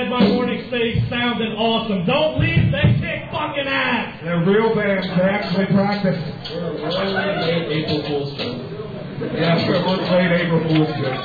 have my morning stage sounding awesome. Don't leave, they kick fucking ass. They're real bands. They actually practice. We're late April Fool's joke. Yeah, we're late April Fool's joke.